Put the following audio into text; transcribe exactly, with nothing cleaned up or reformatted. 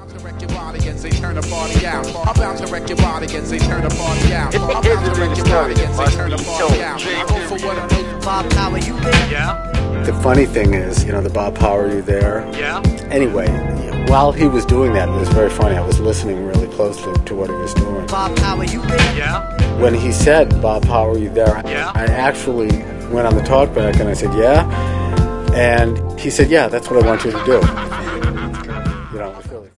about to wreck your body and say turn the party out. I'm about to wreck your body and say turn the party out. I'm about to wreck your body and say turn the party out. I go for what I know. Bob Power, you there? Yeah. The funny thing is, you know, the Bob Power, you there? Yeah. Anyway, while he was doing that, it was very funny. I was listening really closely to what he was doing. Bob Power, you there? Yeah. When he said, Bob Power, you there? Yeah. I actually went on the talkback and I said, yeah. And he said, yeah, that's what I want you to do.